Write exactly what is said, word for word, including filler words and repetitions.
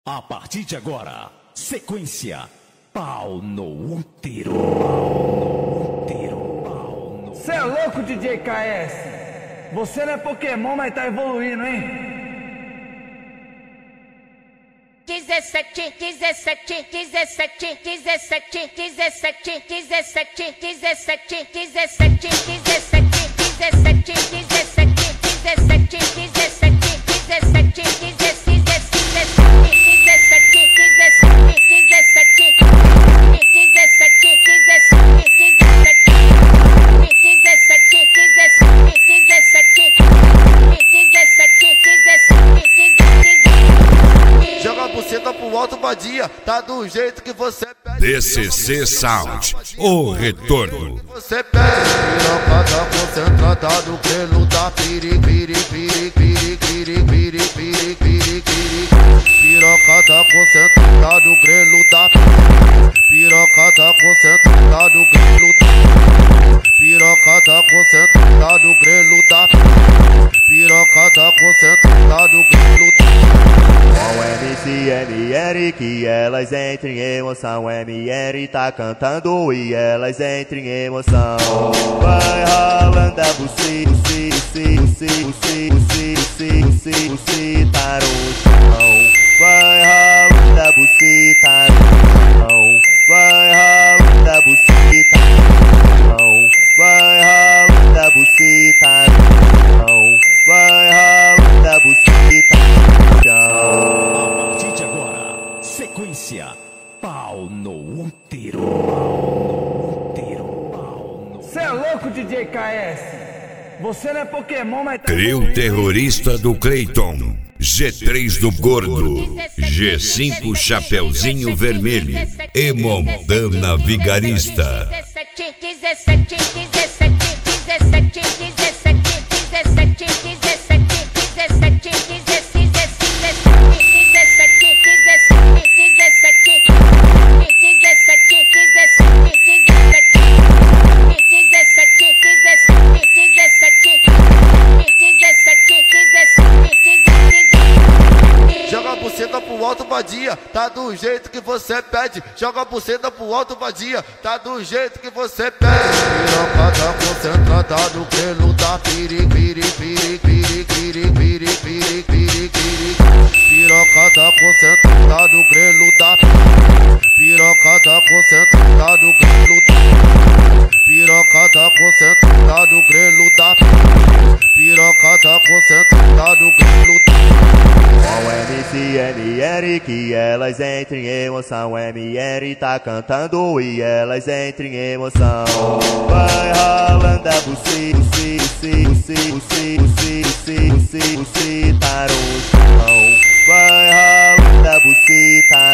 A partir de agora, sequência Pau no Útero. Pau no Útero. Pau no... Cê é louco, D J K S? Você não é Pokémon, mas tá evoluindo, hein? dezessete, dezessete, dezessete, dezessete, dezessete, dezessete, dezessete, dezessete, dezessete, dezessete, dezessete, dezessete, dezessete, joga a buceta pro alto, vadia, tá do jeito que você pede. D C C Sound, o retorno. Você pede, piroca tá concentrada do pelo da piri, piri, piri, piri, piri, piri, piri, piri, piri. Piroca tá concentrada do grelo da piroca tá concentrada do grelo da piroca tá concentrada do grelo da piroca tá concentrada do grelo da. Com M C M R que elas entrem em emoção. M R tá cantando e elas entrem em emoção. Vai ralando a buci, buci, buci, buci, buci, buci, buci, buci, buci, tá no chão. Vai ralando a bucita no chão. Vai ralando a bucita no chão. Vai ralando a bucita no chão. Vai ralando a bucita no chão. A partir de agora, sequência Pau no Útero. Pau no Útero. Pau no... Cê é louco, D J K S? Você não é Pokémon, mas tá Trio terrorista do Cleiton, G três do Gordo, G cinco Chapeuzinho Vermelho e Montana Vigarista. dezessete, dezessete, dezessete, dezessete, dezessete, dezessete, dezessete, dezessete, dezessete, Joga a buceta pro alto, vadia, tá do jeito que você pede. Joga a buceta pro alto, vadia, tá do jeito que você pede. Piroca tá concentrada do pelo da piri, piri, piri, piri, piri, piri, piri, piri, piri. Piroca tá concentrada do grelo da piroca tá concentrada do grelo da piroca tá concentrada do grelo da piroca tá concentrada do grelo da. Com M C M R que elas entrem em emoção. M R tá cantando e elas entrem em emoção. Vai ralando a buci, buci, buci, buci, buci, buci, buci, buci, buci, tá no chão. Vai ralando a bucita